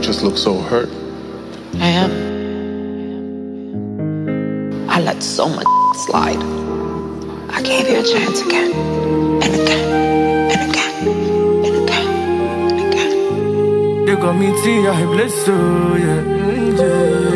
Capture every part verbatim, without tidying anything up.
just look so hurt. I am. I let so much slide. I gave you a chance again, and again, and again, and again, and again. You got me tea, I bless you, yeah, yeah.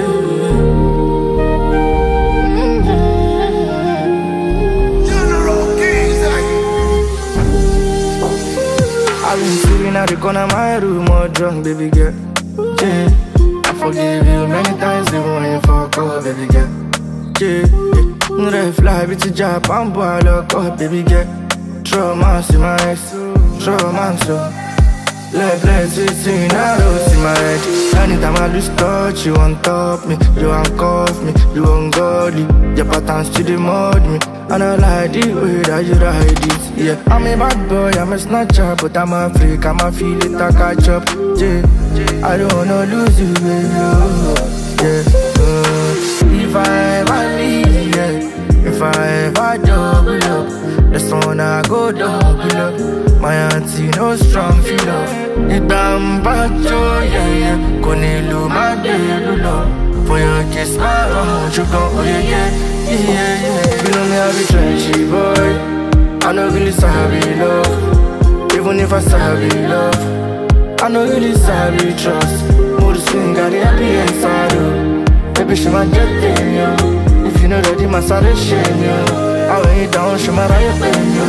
I've been sitting at the corner of my room, all drunk, baby girl. Yeah, I forgive you many times, even when you fuck up, baby girl. Yeah, yeah. Red fly, bitch, Japan, boy, look up, baby girl. Trauma, see my ex, trauma, so. Let blessings sing, I don't see my head. Anytime I lose touch, you on top me, you handcuff me, you ungodly. Your patterns to the mud me, and I like the way that you ride it. Yeah, I'm a bad boy, I'm a snatcher, but I'm a freak, I'm a feel it, I catch up. Yeah, I don't wanna lose you, baby. Yeah, uh, if I ever leave, yeah, if I ever double up, that's when I go double up. My auntie no strong feel up. It damn bad joy, yeah, yeah. Konelu my day, love. For your kiss, my own, you go, oh yeah, yeah, yeah, yeah. You know me, I be trendy boy. I know really sabi love. Even if I sabi love, I know really sabi trust. More swing, got the happy inside you. Baby, she might get in you. If you know that, you must have to shame you. I want you down, she might have to you.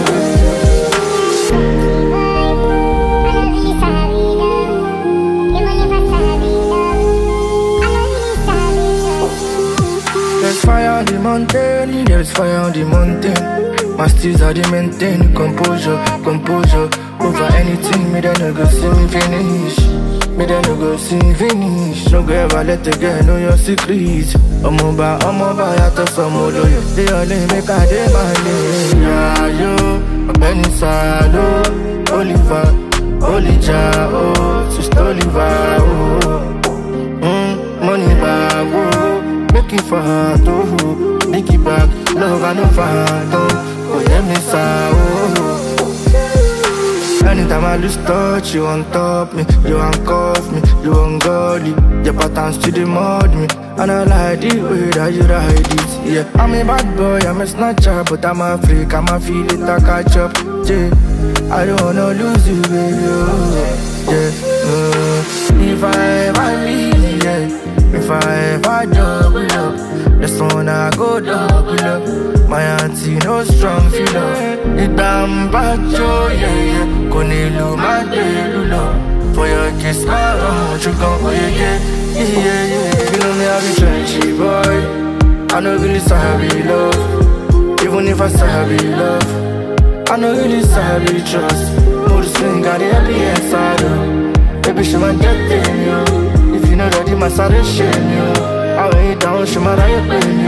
There's fire on the mountain, there's fire on the mountain. My steeds are the maintain, composure, composure. Over anything, me then no go see me finish. Me then no go see me finish. No go ever let the girl know your secrets. I'm over, I'm over, I to some more loyal. They only make a day my name. Yeah, yo, I'm inside, oh, Oliver, Olija, oh, Sister Oliver, oh. Mm, money bag, oh. Make it for her, oh, make it back, love I know for her, oh, yeah, miss her, oh. Anytime I lose touch, you on top me, you handcuff me, you ungodly. Your patterns to the mud me, and I like the way that you ride it, yeah. I'm a bad boy, I'm a snatcher, but I'm a freak, I'm a feel it, I catch up, yeah. I don't wanna lose you, baby, oh, yeah. uh, If I ever leave, yeah, if I ever double up, that's when I go double up. My auntie no strong feel up. It damn bad joy, yeah, yeah. Konelu my day, love. For your kiss, my own, you go, oh yeah, yeah, yeah, yeah. You know me, I be trendy boy. I know really sabi love. Even if I sabi love, I know really sabi trust. More swing, got the happy inside her. Baby, she might get in you. If you know that you must have to shame you. I wait down, she might have you.